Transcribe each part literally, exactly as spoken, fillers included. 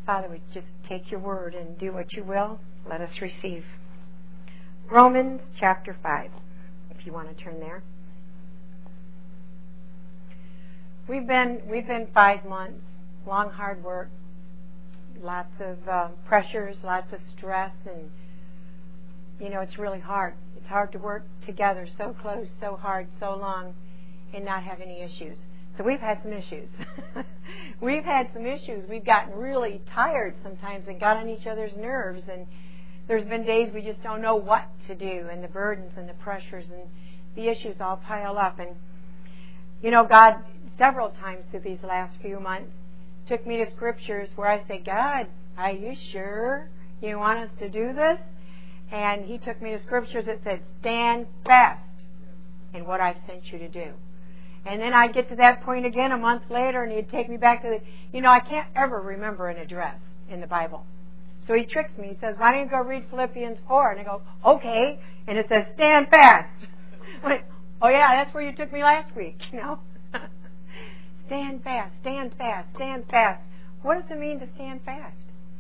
Father, we just take your word and do what you will. Let us receive. Romans chapter five, if you want to turn there. We've been we've been five months, long hard work, lots of uh, pressures, lots of stress, and you know it's really hard. It's hard to work together so close, so hard, so long, and not have any issues. So we've had some issues. We've had some issues. We've gotten really tired sometimes and got on each other's nerves, and there's been days we just don't know what to do, and the burdens and the pressures and the issues all pile up. And you know, God several times through these last few months took me to scriptures where I say, God, are you sure you want us to do this? And He took me to scriptures that said, stand fast in what I've sent you to do. And then I'd get to that point again a month later, and He'd take me back to the, you know, I can't ever remember an address in the Bible. So He tricks me. He says, why don't you go read Philippians four? And I go, okay. And it says, stand fast. I went, oh yeah, that's where you took me last week, you know. Stand fast, stand fast, stand fast. What does it mean to stand fast?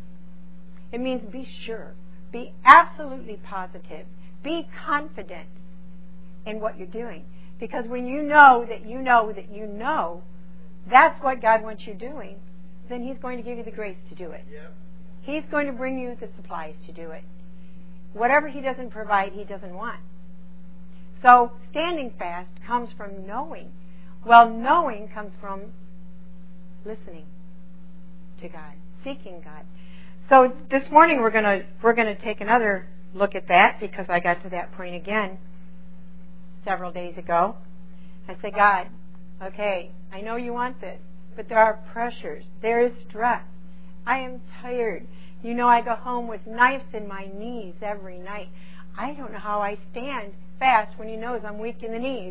It means be sure. Be absolutely positive. Be confident in what you're doing. Because when you know that you know that you know that's what God wants you doing, then He's going to give you the grace to do it. Yep. He's going to bring you the supplies to do it. Whatever He doesn't provide, He doesn't want. So standing fast comes from knowing. Well, knowing comes from listening to God, seeking God. So this morning we're going to we're going to take another look at that, because I got to that point again several days ago. I said, God, okay, I know you want this, but there are pressures. There is stress. I am tired. You know, I go home with knives in my knees every night. I don't know how I stand fast when He knows I'm weak in the knees.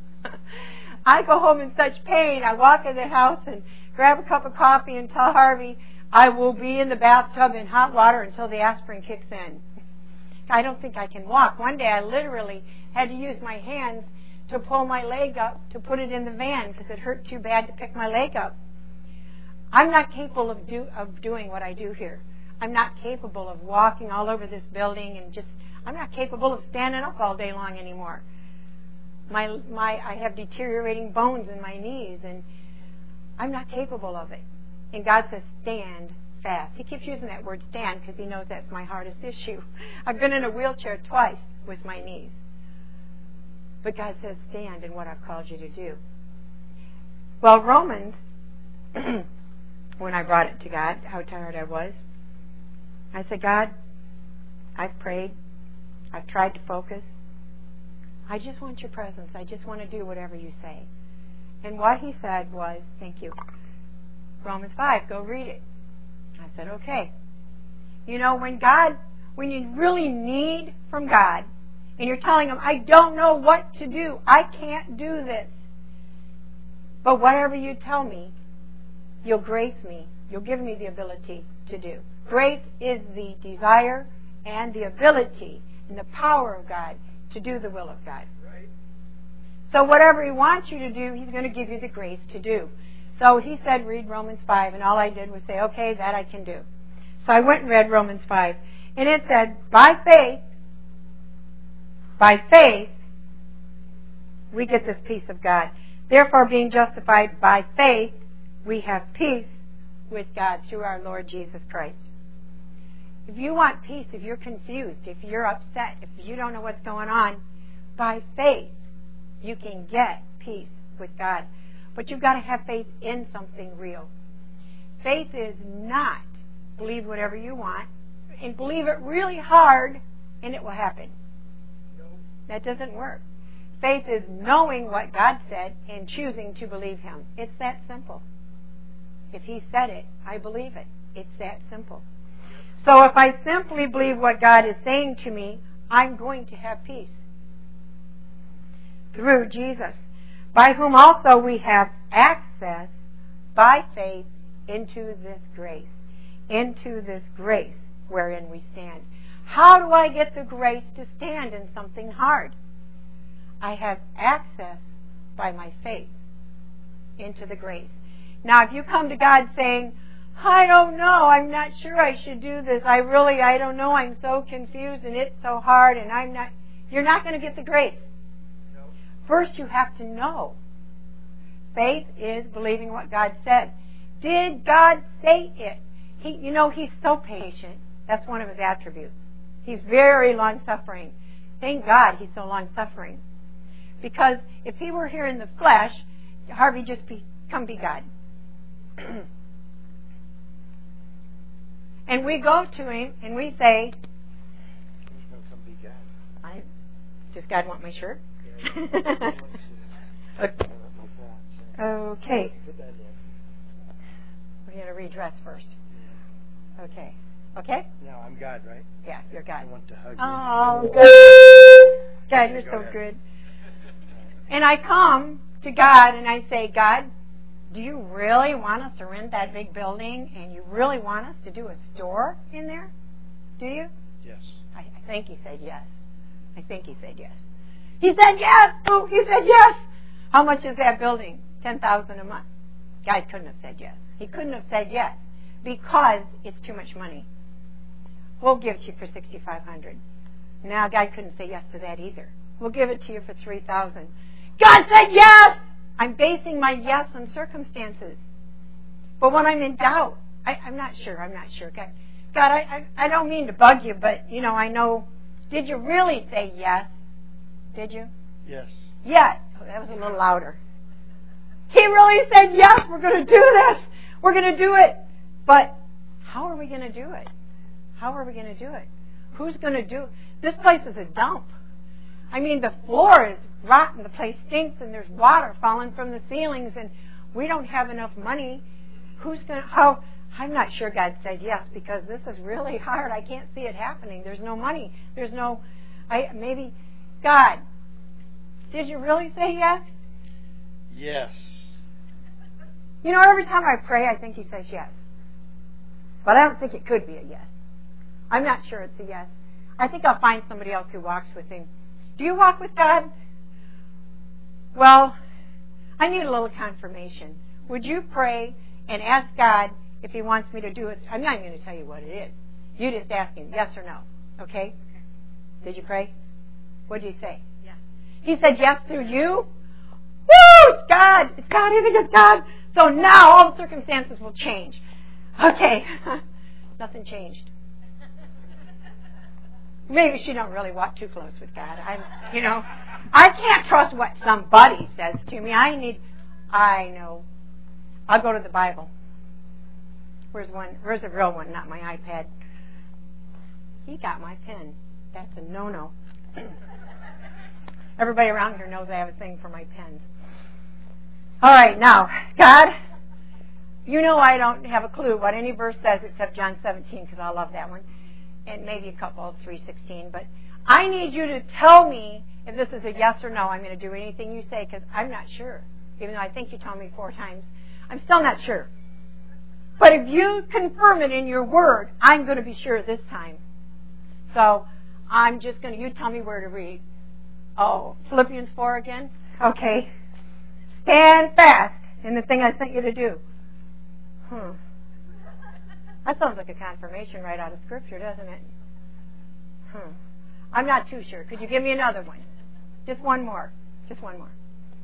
I go home in such pain. I walk in the house and grab a cup of coffee and tell Harvey I will be in the bathtub in hot water until the aspirin kicks in. I don't think I can walk. One day I literally had to use my hands to pull my leg up to put it in the van because it hurt too bad to pick my leg up. I'm not capable of do of doing what I do here. I'm not capable of walking all over this building and just, I'm not capable of standing up all day long anymore. My my I have deteriorating bones in my knees, and I'm not capable of it. And God says, stand fast. He keeps using that word stand because He knows that's my hardest issue. I've been in a wheelchair twice with my knees. But God says, stand in what I've called you to do. Well, Romans, when I brought it to God, how tired I was, I said, God, I've prayed. I've tried to focus. I just want your presence. I just want to do whatever you say. And what He said was, thank you, Romans five, go read it. I said, okay. You know, when God, when you really need from God, and you're telling Him, I don't know what to do. I can't do this. But whatever you tell me, you'll grace me. You'll give me the ability to do. Grace is the desire and the ability and the power of God to do the will of God. Right. So whatever He wants you to do, He's going to give you the grace to do. So He said, read Romans five, and all I did was say, okay, that I can do. So I went and read Romans five, and it said, by faith, by faith, we get this peace of God. Therefore, being justified by faith, we have peace with God through our Lord Jesus Christ. If you want peace, if you're confused, if you're upset, if you don't know what's going on, by faith, you can get peace with God. But you've got to have faith in something real. Faith is not believe whatever you want and believe it really hard and it will happen. That doesn't work. Faith is knowing what God said and choosing to believe Him. It's that simple. If He said it, I believe it. It's that simple. So if I simply believe what God is saying to me, I'm going to have peace. Through Jesus, by whom also we have access by faith into this grace. Into this grace wherein we stand. How do I get the grace to stand in something hard? I have access by my faith into the grace. Now, if you come to God saying, I don't know. I'm not sure I should do this. I really, I don't know. I'm so confused and it's so hard and I'm not. You're not going to get the grace. No. First, you have to know. Faith is believing what God said. Did God say it? He, you know, He's so patient. That's one of His attributes. He's very long-suffering. Thank God He's so long-suffering. Because if He were here in the flesh, Harvey just be, come be God. And we go to Him and we say, come be God. I, does God want my shirt? Yeah, okay. Okay. Put that in. We're going to redress first. Okay. Okay? Now I'm God, right? Yeah, you're God. I want to hug you. Oh, God. God, you're Go so ahead. good. And I come to God and I say, God, do you really want us to rent that big building and you really want us to do a store in there? Do you? Yes. I, I think He said yes. I think He said yes. He said yes! Oh, He said yes! How much is that building? ten thousand dollars a month. God couldn't have said yes. He couldn't have said yes because it's too much money. We'll give it to you for six thousand five hundred dollars. Now, God couldn't say yes to that either. We'll give it to you for three thousand dollars. God said yes! I'm basing my yes on circumstances. But when I'm in doubt, I, I'm not sure, I'm not sure. God, God I, I, I don't mean to bug you, but, you know, I know, did you really say yes? Did you? Yes. Yes. Oh, that was a little louder. He really said, yes, we're going to do this. We're going to do it. But how are we going to do it? How are we going to do it? Who's going to do it? This place is a dump. I mean, the floor is rotten. The place stinks, and there's water falling from the ceilings, and we don't have enough money. Who's going to, how? I'm not sure God said yes, because this is really hard. I can't see it happening. There's no money. There's no, I maybe, God, did you really say yes? Yes. You know, every time I pray, I think He says yes. But I don't think it could be a yes. I'm not sure it's a yes. I think I'll find somebody else who walks with Him. Do you walk with God? Well, I need a little confirmation. Would you pray and ask God if He wants me to do it? I'm not even going to tell you what it is. You just ask Him, yes or no. Okay? Did you pray? What did you say? Yes. He said yes through you? Woo! It's God! It's God! I think it's God! So now all the circumstances will change. Okay. Nothing changed. Maybe she don't really walk too close with God. I'm, you know, I can't trust what somebody says to me. I need, I know. I'll go to the Bible. Where's one? Where's the real one? Not my iPad. He got my pen. That's a no-no. Everybody around here knows I have a thing for my pens. All right, now, God, you know I don't have a clue what any verse says except John seventeen, because I love that one. And maybe a couple, three sixteen, but I need you to tell me if this is a yes or no. I'm going to do anything you say, because I'm not sure. Even though I think you told me four times, I'm still not sure. But if you confirm it in your word, I'm going to be sure this time. So I'm just going to, you tell me where to read. Oh, Philippians four again? Okay. Stand fast in the thing I sent you to do. Hmm. That sounds like a confirmation right out of Scripture, doesn't it? Hmm. I'm not too sure. Could you give me another one? Just one more. Just one more.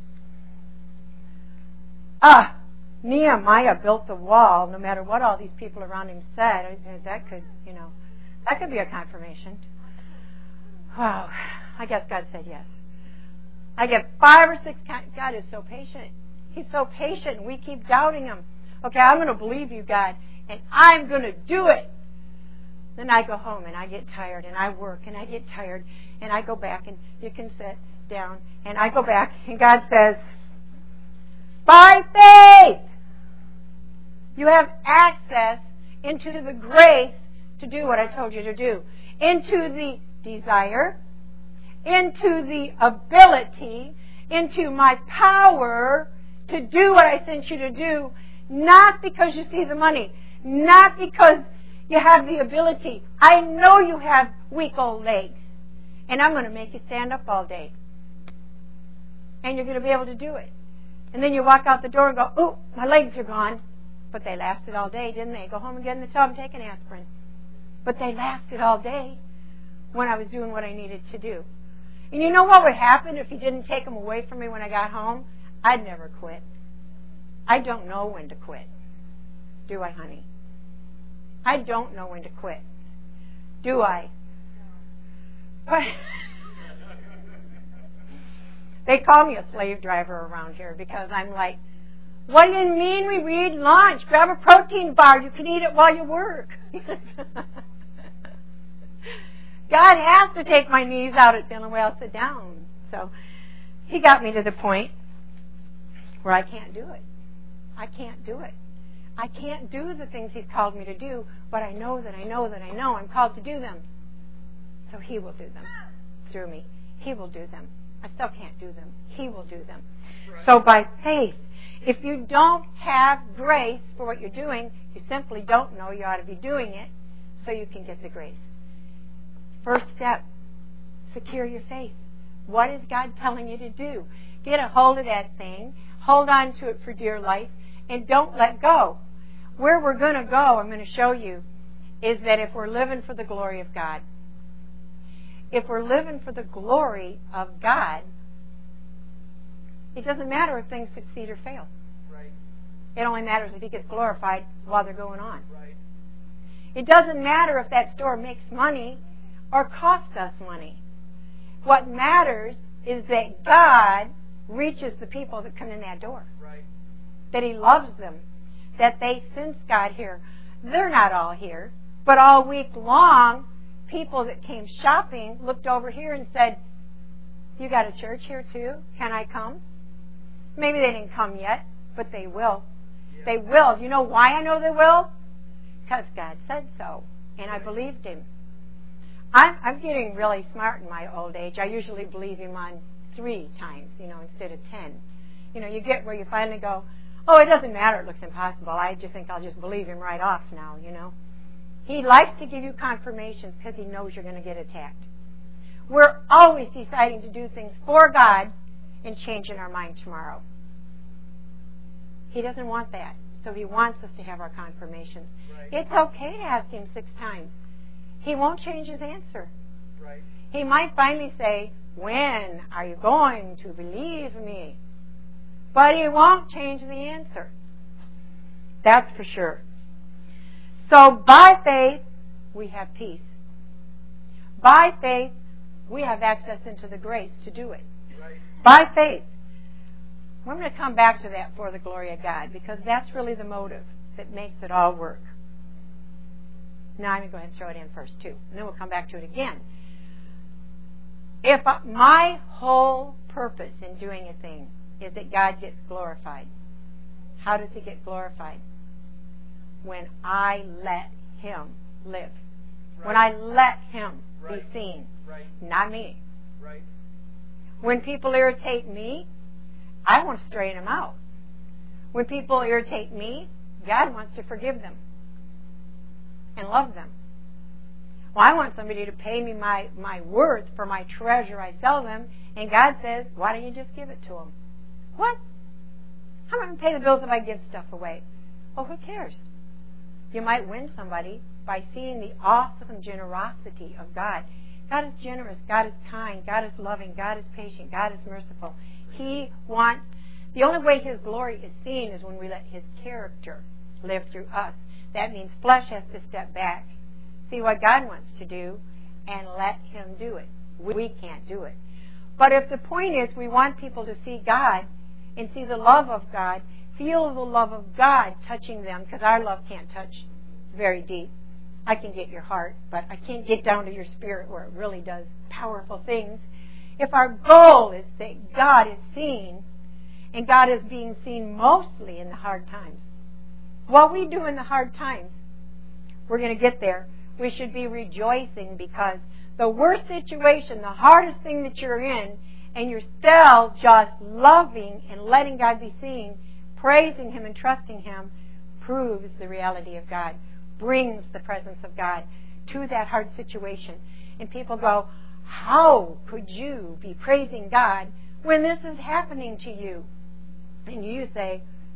Ah, Nehemiah built the wall no matter what all these people around him said. That could, you know, that could be a confirmation. Wow. I guess God said yes. I get five or six times. God is so patient. He's so patient. We keep doubting Him. Okay, I'm going to believe you, God. And I'm going to do it. Then I go home and I get tired and I work and I get tired and I go back and you can sit down and I go back and God says, by faith, you have access into the grace to do what I told you to do. Into the desire, into the ability, into my power to do what I sent you to do, not because you see the money. Not because you have the ability. I know you have weak old legs. And I'm going to make you stand up all day. And you're going to be able to do it. And then you walk out the door and go, oh, my legs are gone. But they lasted all day, didn't they? Go home and get in the tub and take an aspirin. But they lasted all day when I was doing what I needed to do. And you know what would happen if he didn't take them away from me when I got home? I'd never quit. I don't know when to quit. Do I, honey? I don't know when to quit. Do I? But they call me a slave driver around here because I'm like, what do you mean we read lunch? Grab a protein bar. You can eat it while you work. God has to take my knees out at the only way I'll sit down. So he got me to the point where I can't do it. I can't do it. I can't do the things he's called me to do, but I know that I know that I know I'm called to do them. So he will do them through me. He will do them. I still can't do them. He will do them. Right. So by faith, if you don't have grace for what you're doing, you simply don't know you ought to be doing it so you can get the grace. First step, secure your faith. What is God telling you to do? Get a hold of that thing. Hold on to it for dear life. And don't let go. Where we're going to go, I'm going to show you, is that if we're living for the glory of God, if we're living for the glory of God, it doesn't matter if things succeed or fail. Right. It only matters if he gets glorified while they're going on. Right. It doesn't matter if that store makes money or costs us money. What matters is that God reaches the people that come in that door. Right. That he loves them. That they sense God here. They're not all here, but all week long, people that came shopping looked over here and said, you got a church here too? Can I come? Maybe they didn't come yet, but they will. Yeah. They will. You know why I know they will? Because God said so, and I believed him. I'm, I'm getting really smart in my old age. I usually believe him on three times, you know, instead of ten. You know, you get where you finally go, oh, it doesn't matter, it looks impossible. I just think I'll just believe him right off now, you know. He likes to give you confirmations because he knows you're going to get attacked. We're always deciding to do things for God and changing our mind tomorrow. He doesn't want that. So he wants us to have our confirmations. Right. It's okay to ask him six times. He won't change his answer. Right. He might finally say, when are you going to believe me? But he won't change the answer. That's for sure. So by faith, we have peace. By faith, we have access into the grace to do it. Right. By faith. We're going to come back to that for the glory of God, because that's really the motive that makes it all work. Now I'm going to go ahead and throw it in first, too. And then we'll come back to it again. If my whole purpose in doing a thing is that God gets glorified, how does he get glorified? When I let him live. Right. When I let him right. be seen. Right. Not me. Right. When people irritate me, I want to straighten them out. When people irritate me, God wants to forgive them and love them. Well, I want somebody to pay me my, my worth for my treasure I sell them, and God says, why don't you just give it to them? What? How am I going to pay the bills if I give stuff away? Well, who cares? You might win somebody by seeing the awesome generosity of God. God is generous. God is kind. God is loving. God is patient. God is merciful. He wants, the only way his glory is seen is when we let his character live through us. That means flesh has to step back, see what God wants to do, and let him do it. We can't do it. But if the point is we want people to see God and see the love of God, feel the love of God touching them, because our love can't touch very deep. I can get your heart, but I can't get down to your spirit where it really does powerful things. If our goal is that God is seen, and God is being seen mostly in the hard times, what we do in the hard times, we're going to get there. We should be rejoicing, because the worst situation, the hardest thing that you're in, and you're still just loving and letting God be seen, praising him and trusting him, proves the reality of God, brings the presence of God to that hard situation. And people go, how could you be praising God when this is happening to you? And you say,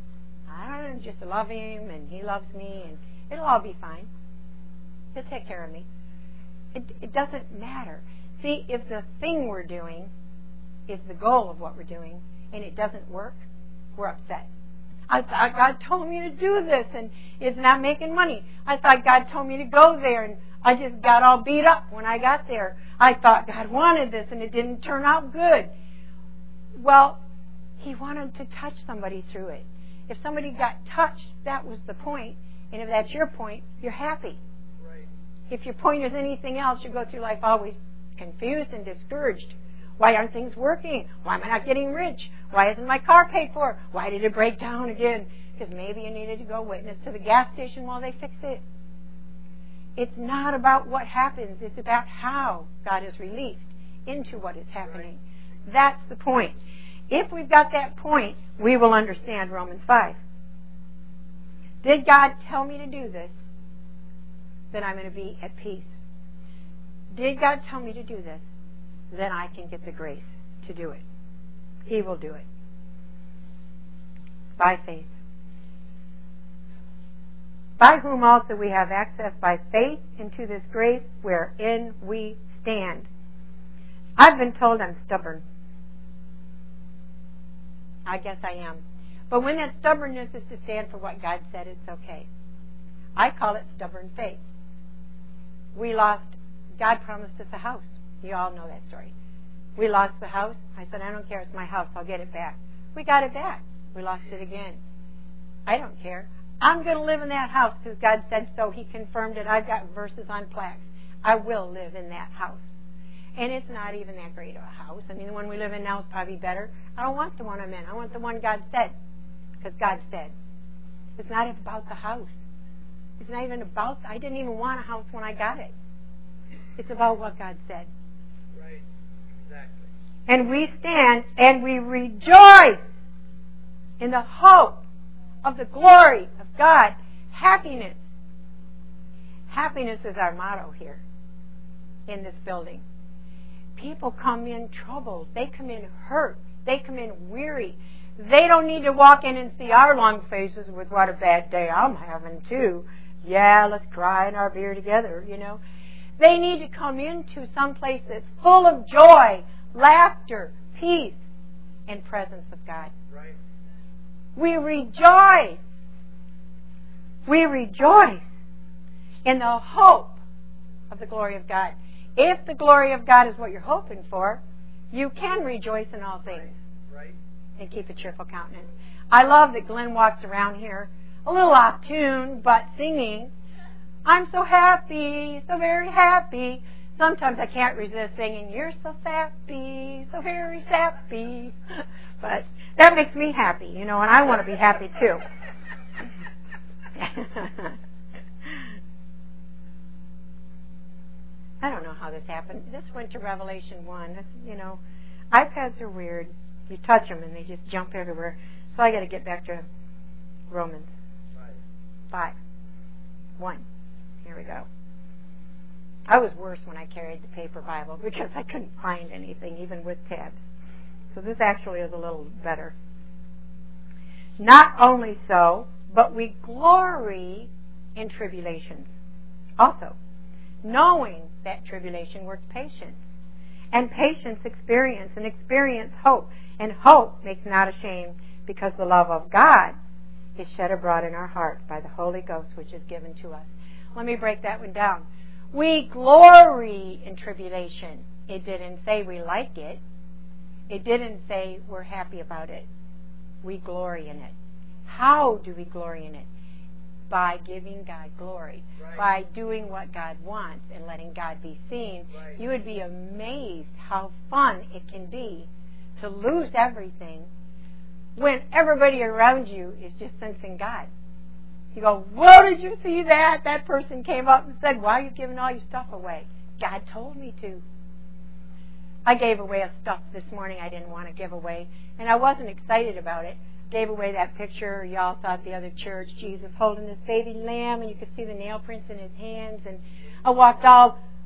I don't know, just love Him and He loves me and it'll all be fine. He'll take care of me. It, it doesn't matter. See, if the thing we're doing is the goal of what we're doing and it doesn't work, we're upset. I thought God told me to do this and it's not making money. I thought God told me to go there and I just got all beat up when I got there. I thought God wanted this and it didn't turn out good. Well, He wanted to touch somebody through it. If somebody got touched, that was the point. And if that's your point, you're happy. Right. If your point is anything else, you go through life always confused and discouraged. Why aren't things working? Why am I not getting rich? Why isn't my car paid for? Why did it break down again? Because maybe you needed to go witness to the gas station while they fix it. It's not about what happens. It's about how God is released into what is happening. Right. That's the point. If we've got that point, we will understand Romans five. Did God tell me to do this? Then I'm going to be at peace. Did God tell me to do this? Then I can get the grace to do it. He will do it. By faith. By whom also we have access by faith into this grace wherein we stand. I've been told I'm stubborn. I guess I am. But when that stubbornness is to stand for what God said, it's okay. I call it stubborn faith. We lost, God promised us a house. You all know that story. We lost the house. I said, I don't care. It's my house. I'll get it back. We got it back. We lost it again. I don't care. I'm going to live in that house because God said so. He confirmed it. I've got verses on plaques. I will live in that house. And it's not even that great of a house. I mean, the one we live in now is probably better. I don't want the one I'm in. I want the one God said. Because God said. It's not about the house. It's not even about, I didn't even want a house when I got it. It's about what God said. Right. Exactly. And we stand and we rejoice in the hope of the glory of God. Happiness. Happiness is our motto here in this building. People come in troubled. They come in hurt. They come in weary. They don't need to walk in and see our long faces with what a bad day I'm having too. Yeah, let's cry in our beer together, you know. They need to come into some place that's full of joy, laughter, peace, and presence of God. Right. We rejoice. We rejoice in the hope of the glory of God. If the glory of God is what you're hoping for, you can rejoice in all things. Right. And keep a cheerful countenance. I love that Glenn walks around here a little off tune, but singing. I'm so happy, so very happy. Sometimes I can't resist singing, you're so sappy, so very sappy. But that makes me happy, you know, and I want to be happy too. I don't know how this happened. This went to Revelation one. That's, you know, iPads are weird. You touch them and they just jump everywhere. So I got to get back to Romans five. one. Here we go. I was worse when I carried the paper Bible because I couldn't find anything, even with tabs. So this actually is a little better. Not only so, but we glory in tribulations also, knowing that tribulation works patience, and patience experience, and experience hope, and hope makes not ashamed, because the love of God is shed abroad in our hearts by the Holy Ghost, which is given to us. Let me break that one down. We glory in tribulation. It didn't say we like it. It didn't say we're happy about it. We glory in it. How do we glory in it? By giving God glory. Right. By doing what God wants and letting God be seen. Right. You would be amazed how fun it can be to lose everything when everybody around you is just sensing God. You go, whoa, did you see that? That person came up and said, why are you giving all your stuff away? God told me to. I gave away a stuff this morning I didn't want to give away, and I wasn't excited about it. Gave away that picture y'all saw at the other church, Jesus holding this baby lamb, and you could see the nail prints in his hands. And I walked all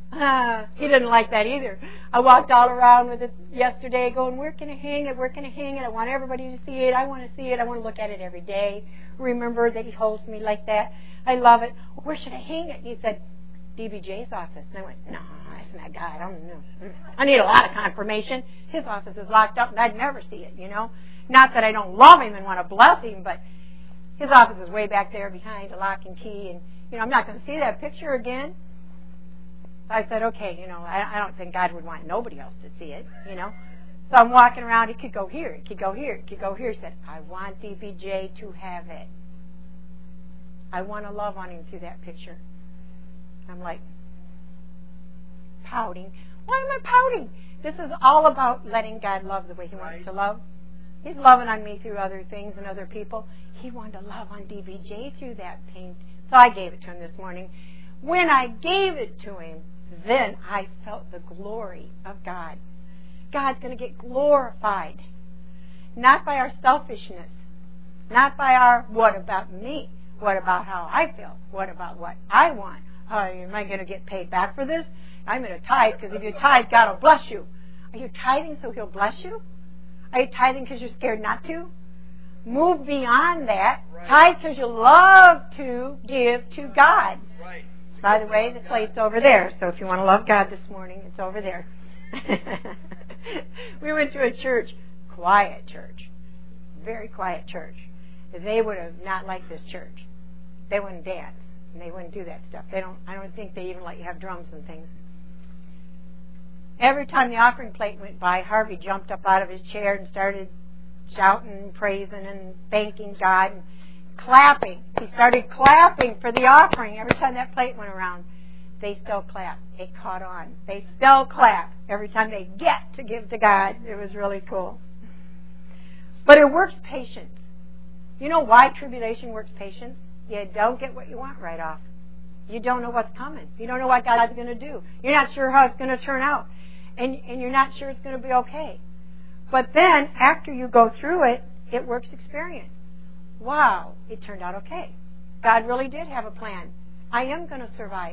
Uh, he didn't like that either. I walked all around with it yesterday going, where can I hang it? Where can I hang it? I want everybody to see it. I want to see it. I want to look at it every day. Remember that he holds me like that. I love it. Where should I hang it? And he said, D B J's office. And I went, no, that's not God. I don't know. I need a lot of confirmation. His office is locked up and I'd never see it, you know. Not that I don't love him and want to bless him, but his office is way back there behind a lock and key. And, you know, I'm not going to see that picture again. I said, okay, you know, I, I don't think God would want nobody else to see it, you know. So I'm walking around. It could go here. It could go here. It could go here. He said, I want D B J to have it. I want to love on him through that picture. I'm like, pouting. Why am I pouting? This is all about letting God love the way He wants to love. He's loving on me through other things and other people. He wanted to love on D B J through that pain. So I gave it to him this morning. When I gave it to him, then I felt the glory of God. God's going to get glorified. Not by our selfishness. Not by our, what about me? What about how I feel? What about what I want? Uh, am I going to get paid back for this? I'm going to tithe, because if you tithe, God will bless you. Are you tithing so He'll bless you? Are you tithing because you're scared not to? Move beyond that. Right. Tithe because you love to give to God. Right. By the way, the plate's over there, so if you want to love God this morning, it's over there. We went to a church, quiet church, very quiet church. They would have not liked this church. They wouldn't dance, and they wouldn't do that stuff. They don't. I don't think they even let you have drums and things. Every time the offering plate went by, Harvey jumped up out of his chair and started shouting and praising and thanking God and clapping. He started clapping for the offering every time that plate went around. They still clap. It caught on. They still clap every time they get to give to God. It was really cool. But it works patience. You know why tribulation works patience? You don't get what you want right off. You don't know what's coming. You don't know what God's going to do. You're not sure how it's going to turn out. And, and you're not sure it's going to be okay. But then, after you go through it, it works experience. Wow, it turned out okay. God really did have a plan. I am going to survive.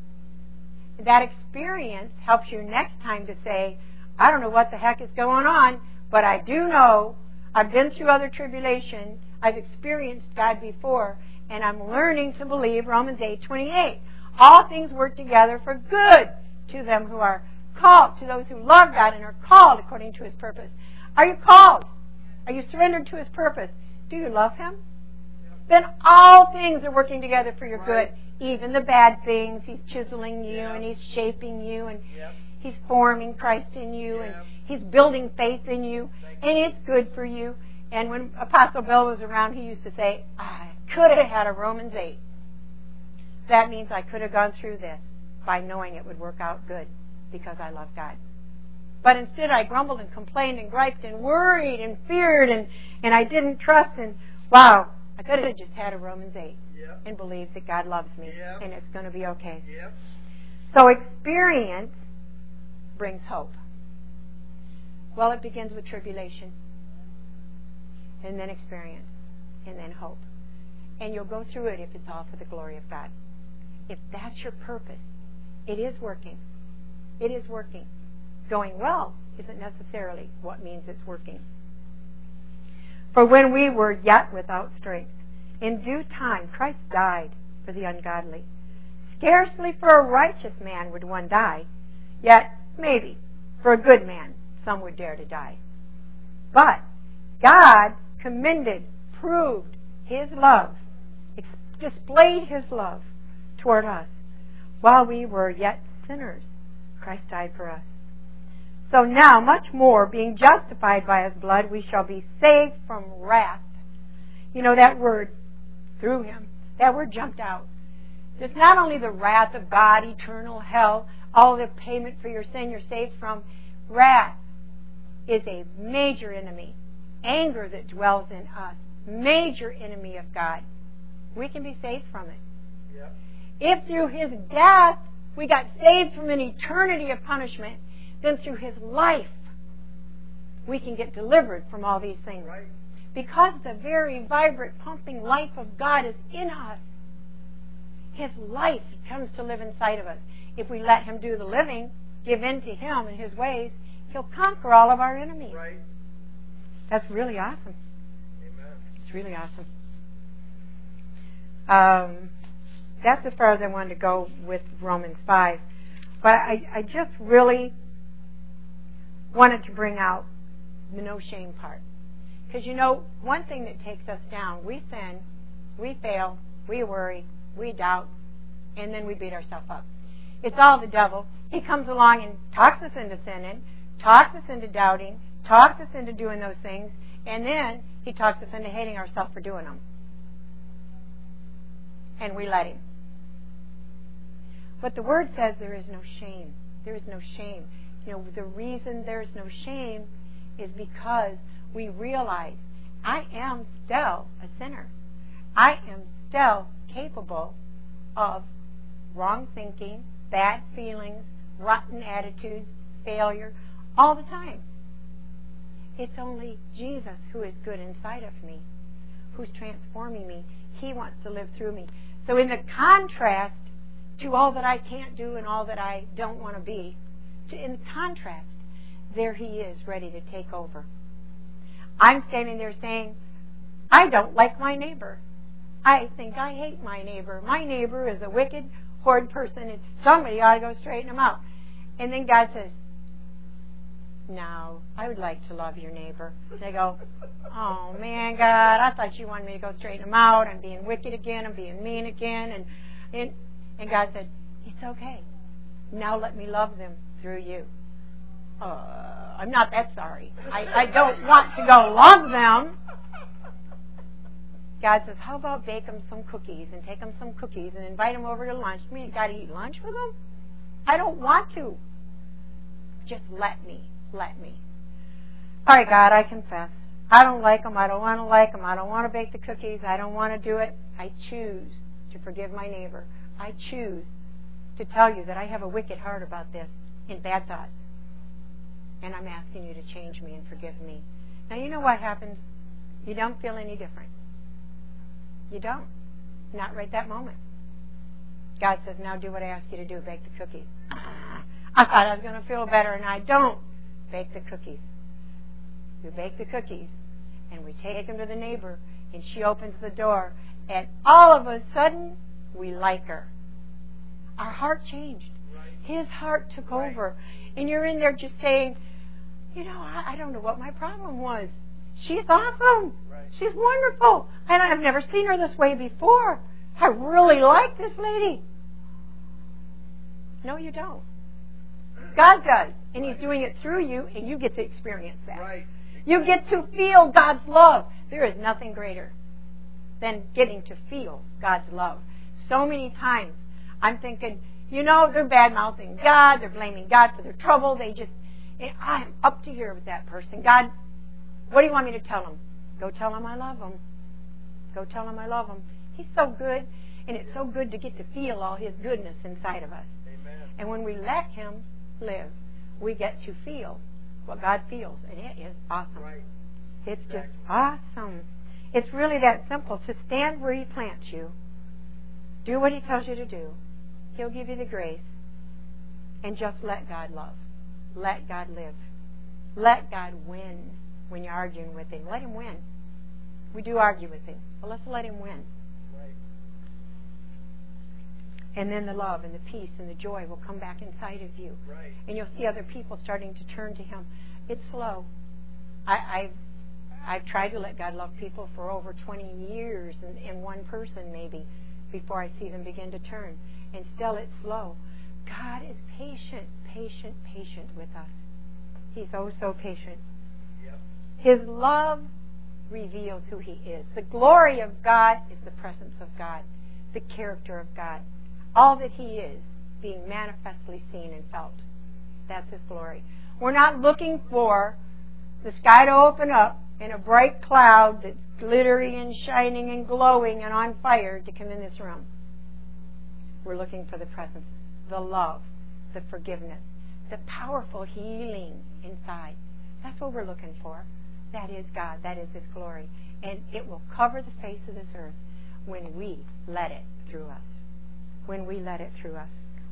That experience helps you next time to say, I don't know what the heck is going on, but I do know I've been through other tribulation. I've experienced God before, and I'm learning to believe Romans eight twenty-eight. All things work together for good to them who are called, to those who love God and are called according to His purpose. Are you called? Are you surrendered to His purpose? Do you love Him? Then all things are working together for your right. good. Even the bad things. He's chiseling you yep. and He's shaping you and yep. He's forming Christ in you yep. and He's building faith in you. And it's good for you. And when Apostle Bill was around, he used to say, I could have had a Romans eight. That means I could have gone through this by knowing it would work out good because I love God. But instead I grumbled and complained and griped and worried and feared and, and I didn't trust. And wow, I could have just had a Romans eight yep. and believed that God loves me yep. and it's going to be okay. Yep. So experience brings hope. Well, it begins with tribulation and then experience and then hope. And you'll go through it if it's all for the glory of God. If that's your purpose, it is working. It is working. Going well isn't necessarily what means it's working. For when we were yet without strength, in due time Christ died for the ungodly. Scarcely for a righteous man would one die, yet maybe for a good man some would dare to die. But God commended, proved His love, displayed His love toward us. While we were yet sinners, Christ died for us. So now, much more, being justified by His blood, we shall be saved from wrath. You know, that word, through Him, that word jumped out. It's not only the wrath of God, eternal hell, all the payment for your sin you're saved from. Wrath is a major enemy. Anger that dwells in us, major enemy of God. We can be saved from it. Yep. If through His death we got saved from an eternity of punishment, then through His life we can get delivered from all these things. Right. Because the very vibrant, pumping life of God is in us. His life comes to live inside of us. if we let Him do the living, give in to Him and His ways, He'll conquer all of our enemies. Right. That's really awesome. Amen. It's really awesome. Um, that's as far as I wanted to go with Romans five. But I, I just really wanted to bring out the no shame part. Because, you know, one thing that takes us down, we sin, we fail, we worry, we doubt, and then we beat ourselves up. It's all the devil. He comes along and talks us into sinning, talks us into doubting, talks us into doing those things, and then he talks us into hating ourselves for doing them. And we let him. But the Word says there is no shame. There is no shame. You know, the reason there is no shame is because we realize I am still a sinner. I am still capable of wrong thinking, bad feelings, rotten attitudes, failure, all the time. It's only Jesus who is good inside of me, who's transforming me. He wants to live through me. So in the contrast to all that I can't do and all that I don't want to be, to, in contrast, there He is ready to take over. I'm standing there saying, I don't like my neighbor. I think I hate my neighbor. My neighbor is a wicked, horrid person, and somebody ought to go straighten him out. And then God says, no, I would like to love your neighbor. And I go, oh man, God, I thought you wanted me to go straighten him out. I'm being wicked again. I'm being mean again. And and, and God said, it's okay. Now let me love them through you. Uh, I'm not that sorry. I, I don't want to go love them. God says, how about bake them some cookies and take them some cookies and invite them over to lunch? Me, got to eat lunch with them? I don't want to. Just let me. Let me. All right, God, I confess. I don't like them. I don't want to like them. I don't want to bake the cookies. I don't want to do it. I choose to forgive my neighbor. I choose to tell you that I have a wicked heart about this and bad thoughts. And I'm asking you to change me and forgive me. Now, you know what happens? You don't feel any different. You don't. Not right that moment. God says, now do what I ask you to do. Bake the cookies. I thought I was going to feel better, and I don't. Bake the cookies. We bake the cookies, and we take them to the neighbor, and she opens the door, and all of a sudden, we like her. Our heart changed. Right. His heart took Right. over. And you're in there just saying, you know, I, I don't know what my problem was. She's awesome. Right. She's wonderful. And I've never seen her this way before. I really like this lady. No, you don't. God does. And He's doing it through you, and you get to experience that. Right. You get to feel God's love. There is nothing greater than getting to feel God's love. So many times I'm thinking, you know, they're bad-mouthing God. They're blaming God for their trouble. They just, and I am up to here with that person. God, what do you want me to tell them? Go tell them I love them. Go tell them I love them. He's so good, and it's so good to get to feel all His goodness inside of us. Amen. And when we let Him live, we get to feel what God feels, and it is awesome. Right. It's just Exactly. awesome. It's really that simple. To stand where He plants you, do what He tells you to do. He'll give you the grace, and just let God love. Let God live. Let God win when you're arguing with Him. Let Him win. We do argue with Him, but let's let Him win. Right. And then the love and the peace and the joy will come back inside of you. Right. And you'll see other people starting to turn to Him. It's slow. I, I've I've tried to let God love people for over twenty years, in, in one person maybe, before I see them begin to turn. And still it's slow. God is patient, patient, patient with us. He's oh so patient. Yep. His love reveals who He is. The glory of God is the presence of God, the character of God. All that He is being manifestly seen and felt. That's His glory. We're not looking for the sky to open up and a bright cloud that's glittery and shining and glowing and on fire to come in this room. We're looking for the presence, the love, the forgiveness, the powerful healing inside. That's what we're looking for. That is God. That is His glory. And it will cover the face of this earth when we let it through us. When we let it through us.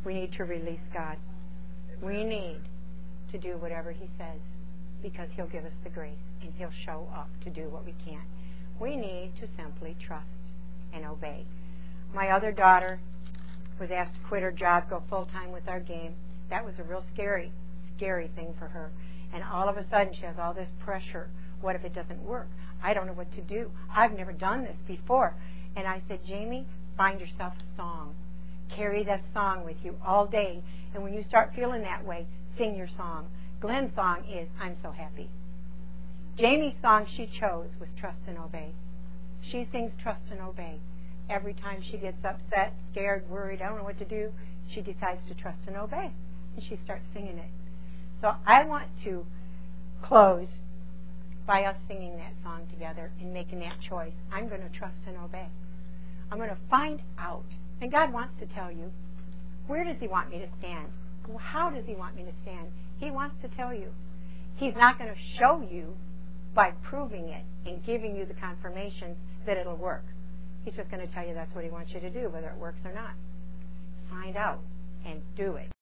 We need to release God. We need to do whatever He says because He'll give us the grace and He'll show up to do what we can't. We need to simply trust and obey. My other daughter was asked to quit her job, go full-time with our game. That was a real scary, scary thing for her. And all of a sudden she has all this pressure. What if it doesn't work? I don't know what to do. I've never done this before. And I said, Jamie, find yourself a song. Carry that song with you all day. And when you start feeling that way, sing your song. Glenn's song is, I'm So Happy. Jamie's song she chose was Trust and Obey. She sings Trust and Obey. Every time she gets upset, scared, worried, I don't know what to do, she decides to trust and obey. And she starts singing it. So I want to close by us singing that song together and making that choice. I'm going to trust and obey. I'm going to find out. And God wants to tell you, where does He want me to stand? How does He want me to stand? He wants to tell you. He's not going to show you by proving it and giving you the confirmation that it'll work. He's just going to tell you that's what He wants you to do, whether it works or not. Find out and do it.